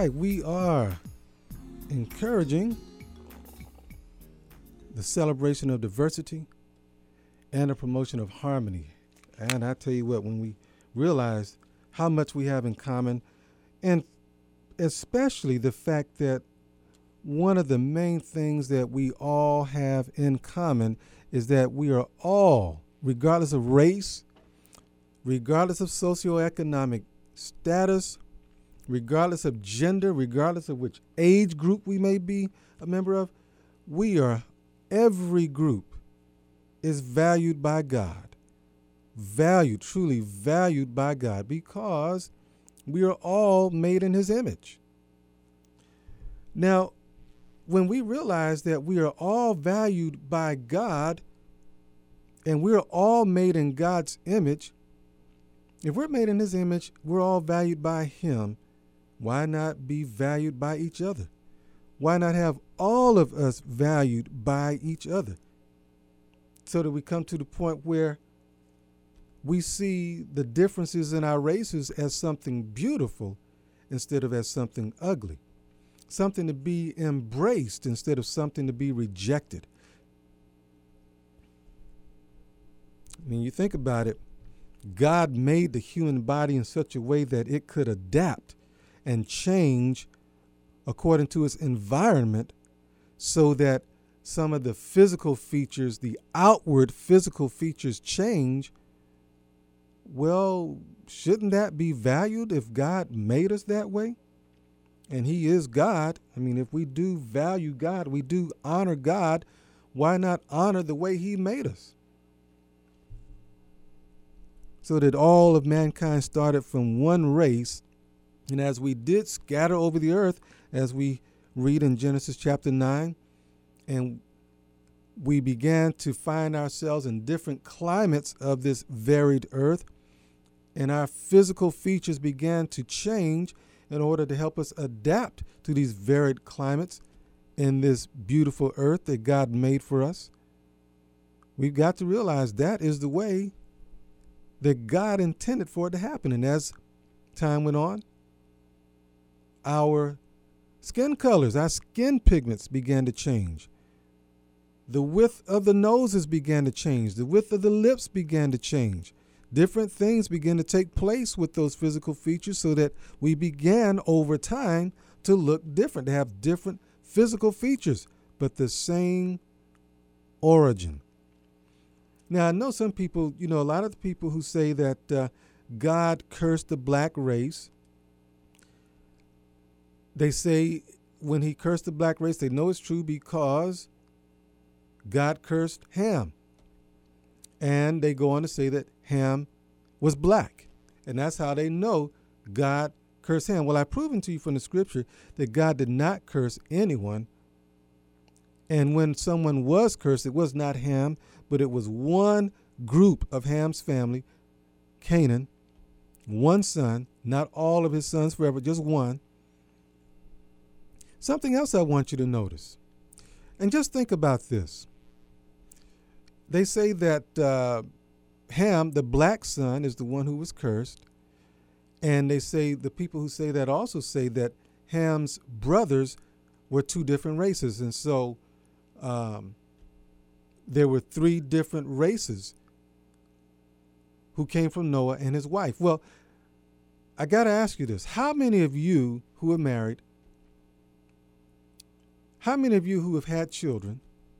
right, we are encouraging the celebration of diversity and the promotion of harmony. And I tell you what, when we realize how much we have in common, and especially the fact that one of the main things that we all have in common is that we are all, regardless of race, regardless of socioeconomic status, regardless of gender, regardless of which age group we may be a member of, every group is valued by God. Valued, truly valued by God, because we are all made in his image. Now, when we realize that we are all valued by God and we're all made in God's image, if we're made in his image, we're all valued by him, why not be valued by each other? Why not have all of us valued by each other? So that we come to the point where we see the differences in our races as something beautiful instead of as something ugly. Something to be embraced instead of something to be rejected. I mean, you think about it, God made the human body in such a way that it could adapt and change according to its environment, so that some of the physical features, the outward physical features change. Well, shouldn't that be valued if God made us that way? And he is God. I mean, if we do value God, we do honor God, why not honor the way he made us? So that all of mankind started from one race, and as we did scatter over the earth, as we read in Genesis chapter 9, and we began to find ourselves in different climates of this varied earth, and our physical features began to change in order to help us adapt to these varied climates in this beautiful earth that God made for us. We've got to realize that is the way that God intended for it to happen. And as time went on, our skin colors, our skin pigments began to change. The width of the noses began to change. The width of the lips began to change. Different things began to take place with those physical features, so that we began over time to look different, to have different physical features, but the same origin. Now, I know some people, a lot of the people who say that God cursed the black race, they say when he cursed the black race, they know it's true because God cursed Ham. And they go on to say that Ham was black. And that's how they know God cursed Ham. Well, I've proven to you from the scripture that God did not curse anyone. And when someone was cursed, it was not Ham, but it was one group of Ham's family, Canaan, one son, not all of his sons forever, just one. Something else I want you to notice. And just think about this. They say that Ham, the black son, is the one who was cursed. And they say, the people who say that also say that Ham's brothers were two different races. And so there were three different races who came from Noah and his wife. Well, I got to ask you this. How many of you who are married, how many of you who have had children,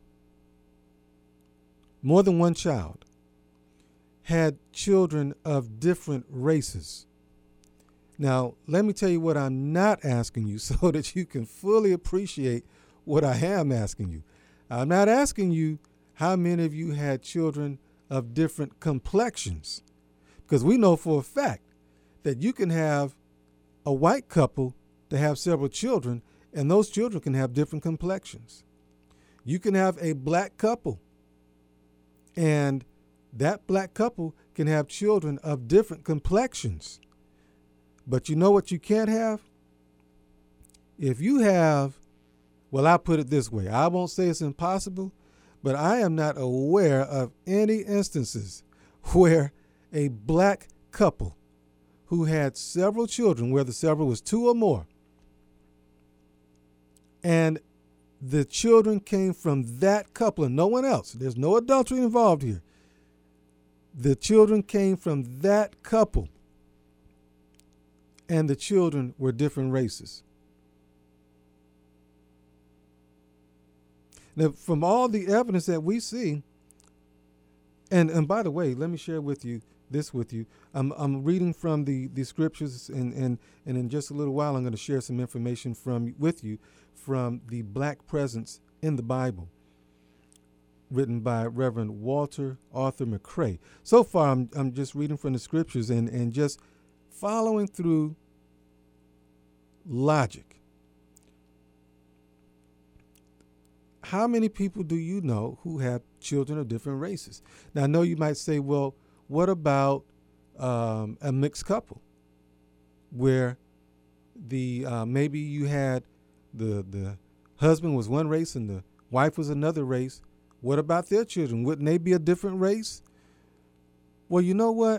more than one child, had children of different races? Now, let me tell you what I'm not asking you so that you can fully appreciate what I am asking you. I'm not asking you how many of you had children of different complexions, because we know for a fact that you can have a white couple to have several children, and those children can have different complexions. You can have a black couple, and that black couple can have children of different complexions. But you know what you can't have? If you have, well, I'll put it this way. I won't say it's impossible, but I am not aware of any instances where a black couple who had several children, whether several was two or more, And the children came from that couple and no one else. There's no adultery involved here. The children came from that couple, and the children were different races. Now, from all the evidence that we see, and by the way, let me share with you this with you. I'm reading from the scriptures, and in just a little while I'm going to share some information with you from the Black Presence in the Bible, written by Reverend Walter Arthur McCrae. So far, I'm just reading from the scriptures and just following through logic. How many people do you know who have children of different races? Now, I know you might say, well, what about a mixed couple where maybe you had the husband was one race and the wife was another race? What about their children? Wouldn't they be a different race? Well, you know what?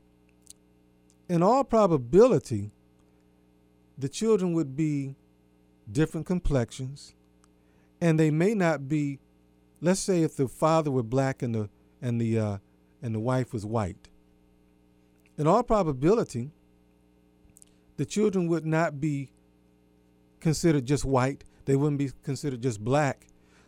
In all probability, the children would be different complexions, and they may not be. Let's say if the father were black and the wife was white. In all probability, the children would not be considered just white. They wouldn't be considered just black.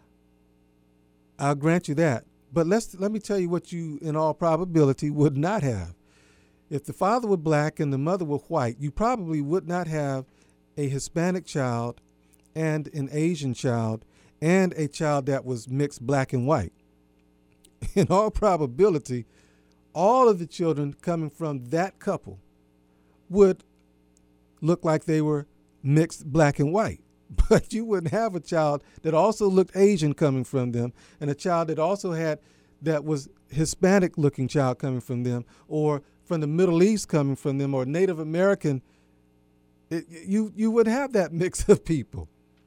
I'll grant you that. But let me tell you what you, in all probability, would not have. If the father were black and the mother were white, you probably would not have a Hispanic child and an Asian child and a child that was mixed black and white. In all probability, all of the children coming from that couple would look like they were mixed black and white. But you wouldn't have a child that also looked Asian coming from them, and a child that was Hispanic looking child coming from them, or from the Middle East coming from them, or Native American. You would have that mix of people.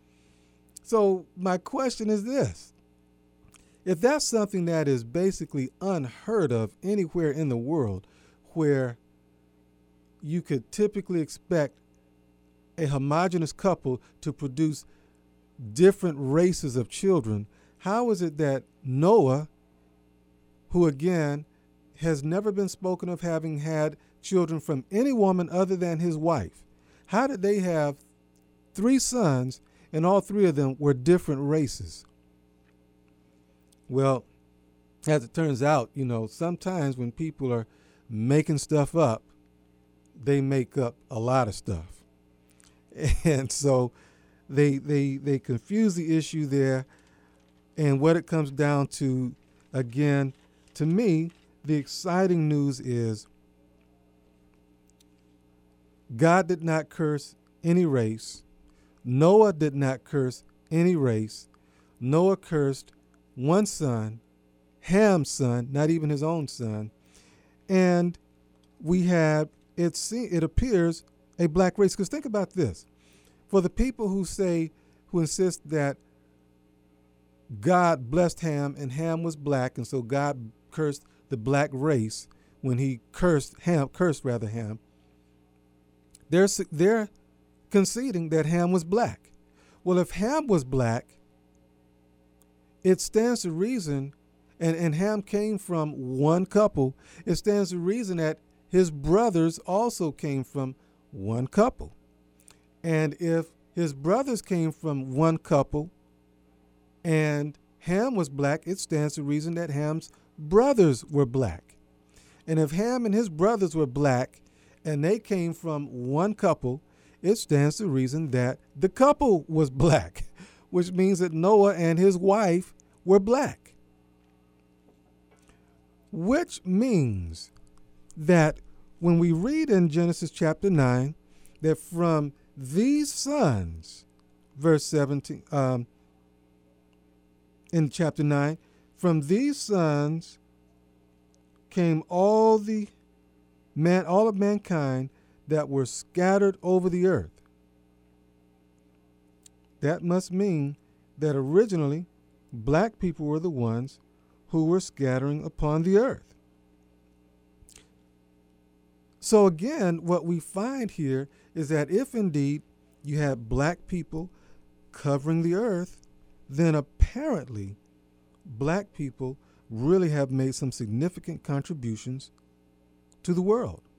So my question is this. If that's something that is basically unheard of anywhere in the world, where you could typically expect a homogeneous couple to produce different races of children, how is it that Noah, who again has never been spoken of having had children from any woman other than his wife, how did they have 3 sons and all 3 of them were different races? Well, as it turns out, sometimes when people are making stuff up, they make up a lot of stuff. And so they confuse the issue there. And what it comes down to, again, to me, the exciting news is God did not curse any race. Noah did not curse any race. Noah cursed one son, Ham's son, not even his own son. And we have, it appears, a black race. Because think about this. For the people who insist that God blessed Ham and Ham was black, and so God cursed the black race when he cursed Ham, they're conceding that Ham was black. Well, if Ham was black, it stands to reason, and Ham came from one couple, it stands to reason that his brothers also came from one couple. And if his brothers came from one couple and Ham was black, it stands to reason that Ham's brothers were black. And if Ham and his brothers were black and they came from one couple, it stands to reason that the couple was black, which means that Noah and his wife were black. Which means that when we read in Genesis chapter 9, that from these sons, verse 17, in chapter 9, from these sons came all of mankind that were scattered over the earth. That must mean that originally black people were the ones who were scattering upon the earth. So again, what we find here is that if indeed you had black people covering the earth, then apparently black people really have made some significant contributions to the world.